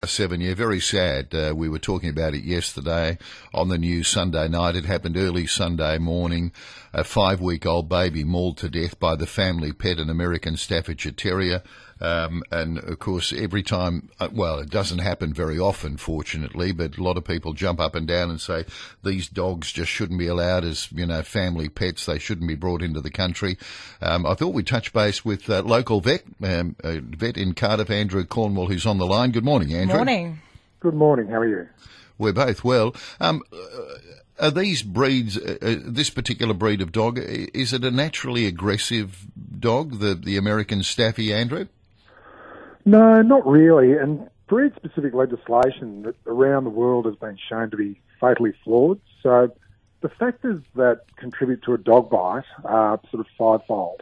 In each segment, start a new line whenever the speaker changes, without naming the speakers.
7. Yeah, very sad. We were talking about it yesterday on the news Sunday night. It happened early Sunday morning. A 5-week-old baby mauled to death by the family pet, an American Staffordshire Terrier. And, of course, every time, it doesn't happen very often, fortunately, but a lot of people jump up and down and say these dogs just shouldn't be allowed as, family pets. They shouldn't be brought into the country. I thought we'd touch base with local vet, a vet in Cardiff, Andrew Cornwall, who's on the line. Good morning, Andrew.
Morning.
Good morning. How are you?
We're both well. Are these breeds, this particular breed of dog, is it a naturally aggressive dog, the American Staffy, Andrew?
No, not really. And breed-specific legislation that around the world has been shown to be fatally flawed. So the factors that contribute to a dog bite are sort of fivefold.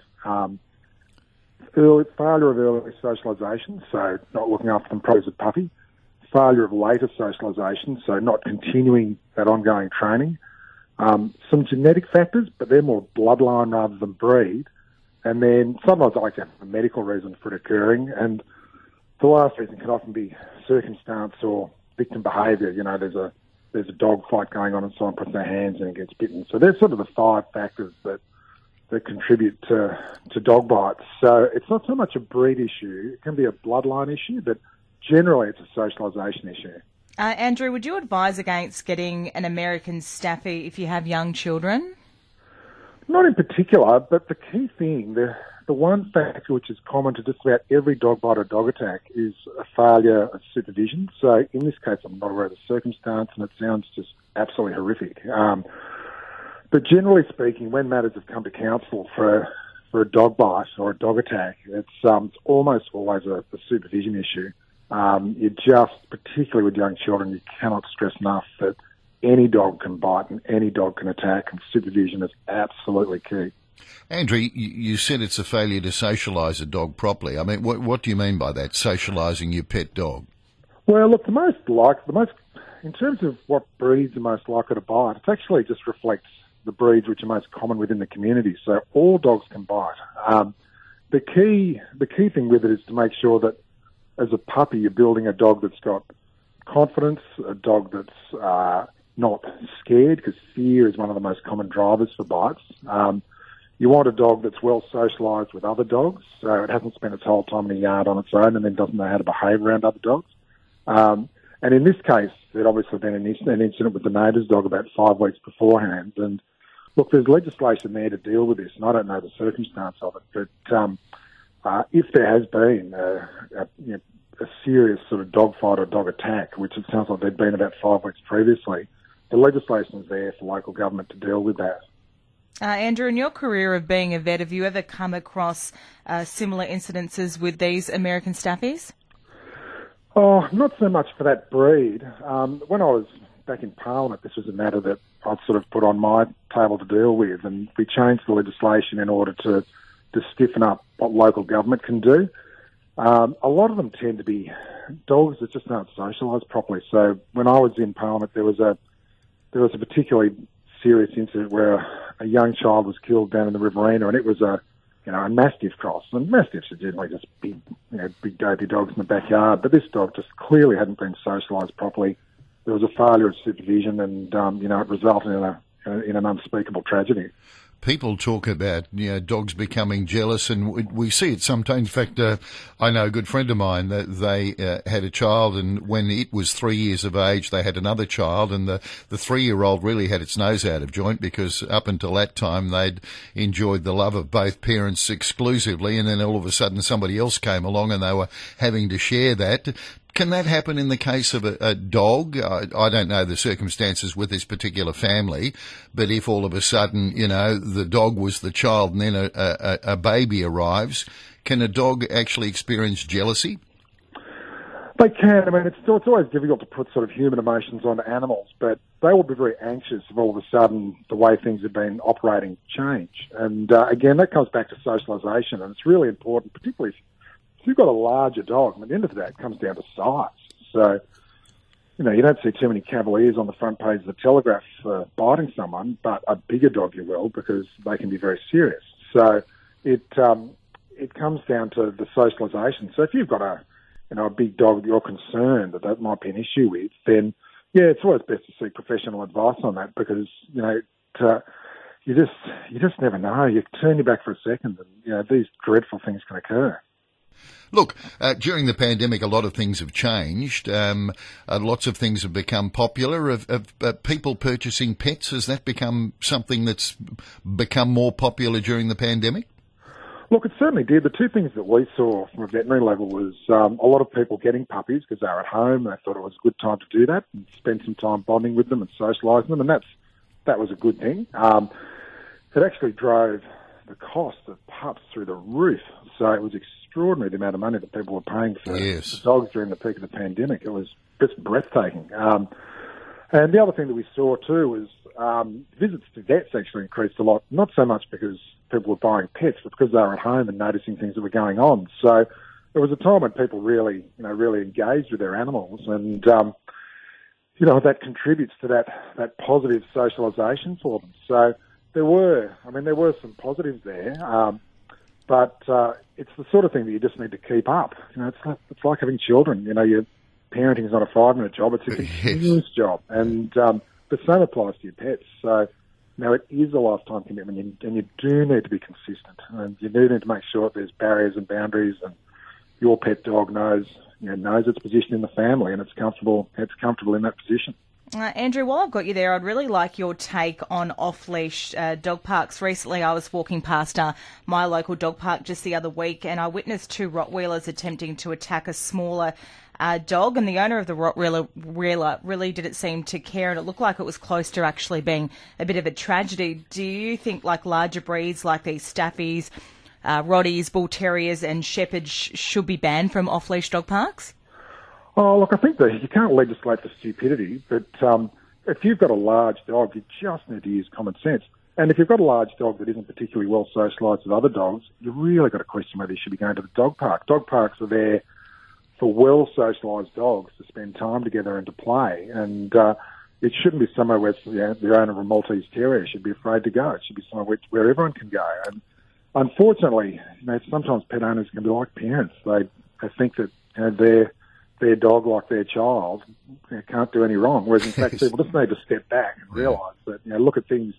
Failure of early socialisation, so not looking after them probably as a puppy. Failure of later socialisation, so not continuing that ongoing training. Some genetic factors, but they're more bloodline rather than breed. And then sometimes I like to have a medical reason for it occurring. And the last reason can often be circumstance or victim behaviour. There's a dog fight going on and someone puts their hands in and gets bitten. So there's sort of the 5 factors that contribute to dog bites. So it's not so much a breed issue. It can be a bloodline issue, but generally it's a socialisation issue.
Andrew, would you advise against getting an American Staffy if you have young children?
Not in particular, but the key thing, the one factor which is common to just about every dog bite or dog attack is a failure of supervision. So in this case, I'm not aware of the circumstance, and it sounds just absolutely horrific. But generally speaking, when matters have come to council for a dog bite or a dog attack, it's almost always a supervision issue. You just, particularly with young children, you cannot stress enough that any dog can bite and any dog can attack, and supervision is absolutely key.
Andrew, you said it's a failure to socialise a dog properly. I mean, what do you mean by that, socialising your pet dog?
Well, look, in terms of what breeds are most likely to bite, it actually just reflects the breeds which are most common within the community. So all dogs can bite. The key thing with it is to make sure that as a puppy you're building a dog that's got confidence, a dog that's not scared, because fear is one of the most common drivers for bites. You want a dog that's well socialised with other dogs, so it hasn't spent its whole time in a yard on its own and then doesn't know how to behave around other dogs. And in this case, there'd obviously been an incident with the neighbour's dog about 5 weeks beforehand. And look, there's legislation there to deal with this, and I don't know the circumstance of it, but if there has been a serious sort of dog fight or dog attack, which it sounds like there'd been about 5 weeks previously, the legislation is there for local government to deal with that.
Andrew, in your career of being a vet, have you ever come across similar incidences with these American Staffies?
Oh, not so much for that breed. When I was back in Parliament, this was a matter that I'd sort of put on my table to deal with, and we changed the legislation in order to stiffen up what local government can do. A lot of them tend to be dogs that just aren't socialised properly. So when I was in Parliament, there was a particularly serious incident where a young child was killed down in the Riverina, and it was a Mastiff cross. And Mastiffs are generally just big dopey dogs in the backyard, but this dog just clearly hadn't been socialised properly. There was a failure of supervision, and it resulted in an unspeakable tragedy.
People talk about dogs becoming jealous, and we see it sometimes. In fact, I know a good friend of mine that they had a child, and when it was 3 years of age, they had another child, and the 3-year-old really had its nose out of joint, because up until that time they'd enjoyed the love of both parents exclusively, and then all of a sudden somebody else came along and they were having to share that. Can that happen in the case of a dog? I don't know the circumstances with this particular family, but if all of a sudden, the dog was the child and then a baby arrives, can a dog actually experience jealousy?
They can. I mean, it's always difficult to put sort of human emotions on animals, but they will be very anxious if all of a sudden the way things have been operating change. And again, that comes back to socialisation, and it's really important, particularly if you've got a larger dog. I mean, at the end of the day, it comes down to size. So, you don't see too many cavaliers on the front page of the Telegraph biting someone, but a bigger dog you will, because they can be very serious. So it comes down to the socialisation. So if you've got a a big dog that you're concerned that might be an issue with, then yeah, it's always best to seek professional advice on that, because you just never know. You turn your back for a second, and these dreadful things can occur.
Look, during the pandemic, a lot of things have changed. Lots of things have become popular. Of people purchasing pets, has that become something that's become more popular during the pandemic?
Look, it certainly did. The two things that we saw from a veterinary level was a lot of people getting puppies because they were at home and they thought it was a good time to do that and spend some time bonding with them and socialising them, and that was a good thing. It actually drove the cost of pups through the roof. So it was extraordinary the amount of money that people were paying for dogs during the peak of the pandemic. It was just breathtaking. And the other thing that we saw too was visits to vets actually increased a lot, not so much because people were buying pets, but because they were at home and noticing things that were going on. So it was a time when people really engaged with their animals, and that contributes to that positive socialisation for them. So there were some positives there, but it's the sort of thing that you just need to keep up. It's like having children. Your parenting is not a 5-minute job; it's a continuous job, and the same applies to your pets. So now it is a lifetime commitment, and you do need to be consistent, and you do need to make sure that there's barriers and boundaries, and your pet dog knows its position in the family, and it's comfortable in that position.
Andrew, while I've got you there, I'd really like your take on off-leash dog parks. Recently, I was walking past my local dog park just the other week, and I witnessed 2 Rottweilers attempting to attack a smaller dog, and the owner of the Rottweiler really didn't seem to care, and it looked like it was close to actually being a bit of a tragedy. Do you think larger breeds like these Staffies, Rotties, Bull Terriers and Shepherds should be banned from off-leash dog parks?
Oh, look, I think that you can't legislate for stupidity, but if you've got a large dog, you just need to use common sense. And if you've got a large dog that isn't particularly well socialised with other dogs, you've really got to question whether you should be going to the dog park. Dog parks are there for well socialised dogs to spend time together and to play. And it shouldn't be somewhere where the owner of a Maltese Terrier should be afraid to go. It should be somewhere where everyone can go. And unfortunately, sometimes pet owners can be like parents. They think that their dog, like their child, can't do any wrong. Whereas in fact, people just need to step back and realise that look at things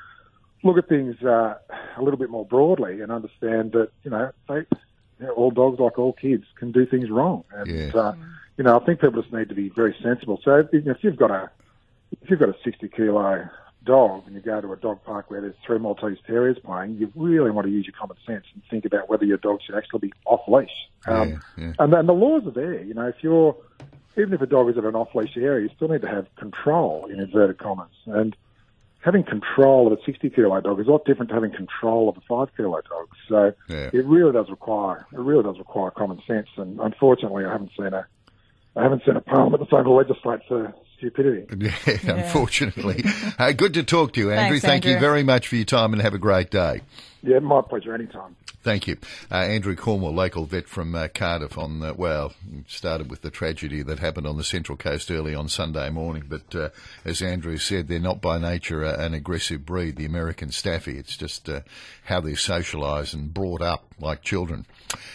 a little bit more broadly and understand that all dogs, like all kids, can do things wrong. And I think people just need to be very sensible. So if you've got a 60-kilo dog and you go to a dog park where there's 3 Maltese Terriers playing, you really want to use your common sense and think about whether your dog should actually be off leash. And then the laws are there. Even if a dog is at an off leash area, you still need to have control, in inverted commas. And having control of a 60-kilo dog is a lot different to having control of a 5-kilo dog. So it really does require common sense. And unfortunately, I haven't seen a parliament that's going to legislate for stupidity.
Unfortunately. Good to talk to you, Andrew.
Thank
you very much for your time, and have a great day.
Yeah, my pleasure. Anytime.
Thank you. Andrew Cornwall, local vet from Cardiff started with the tragedy that happened on the Central Coast early on Sunday morning. But as Andrew said, they're not by nature an aggressive breed, the American Staffy. It's just how they're socialised and brought up like children.